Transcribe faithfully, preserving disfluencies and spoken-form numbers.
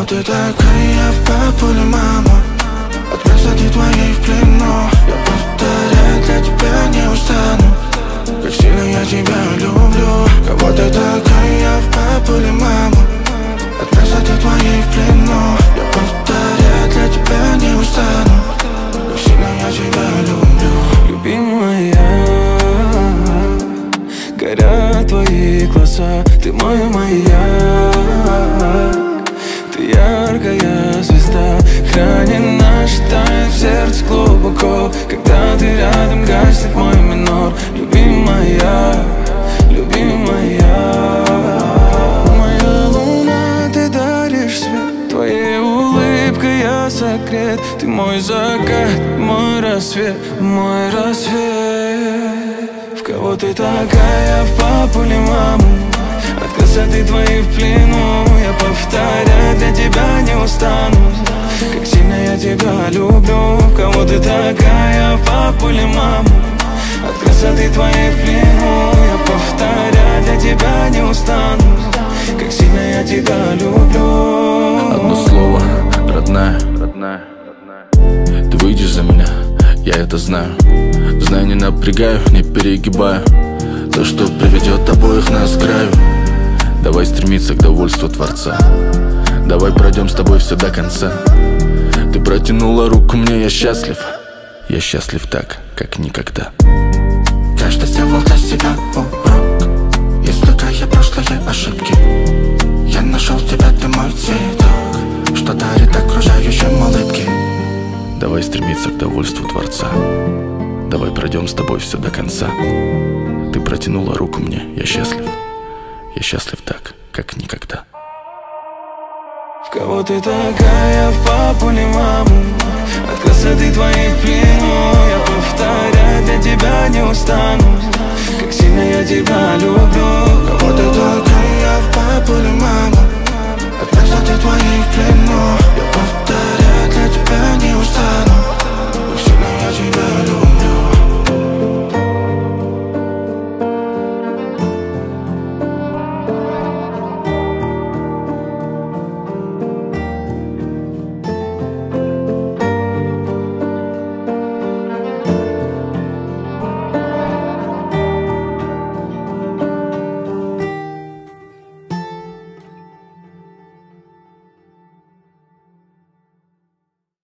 ты такая, в папу или маму? От красоты твоей в плену. Я повторять для тебя не устану, как сильно я тебя люблю. Кого ты такая, в папу или маму? От красоты твоей в плену. Я повторять для тебя не устану, как сильно я тебя люблю. Любимая, горят твои глаза, ты мой маяк, ты яркая звезда, хранит наш тайны в сердце глубоко. Когда ты рядом, гаснет мой минор. Любимая, любимая, моя луна, ты даришь свет, твоей улыбкой я согрет. Ты мой закат, мой рассвет, мой рассвет. В кого ты такая, в папу или маму? От красоты твоей в плену. Я повторять для тебя не устану, как сильно я тебя люблю. В кого ты такая, в папу или маму? От красоты твоей в плену. Я повторять для тебя не устану, как сильно я тебя люблю. Одно слово, родная, родная. Ты выйдешь за меня, я это знаю. Знаю, не напрягаю, не перегибаю. То, что приведет обоих нас к краю. Давай стремиться к довольству Творца. Давай пройдем с тобой все до конца. Ты протянула руку мне, я счастлив. Я счастлив так, как никогда. Каждый сделал для себя урок. Извлекая прошлые ошибки, я нашел тебя, ты мой цветок, что дарит окружающим улыбки. Давай стремиться к довольству Творца. Давай пройдем с тобой все до конца. Ты протянула руку мне, я счастлив. Я счастлив так, как никогда. В кого ты такая, в папу или маму? От красоты твоей в плену. Я повторять для тебя не устану, как сильно я тебя люблю. Кого ты такая, в папу или маму? От красоты твоей в плену. Я повторяю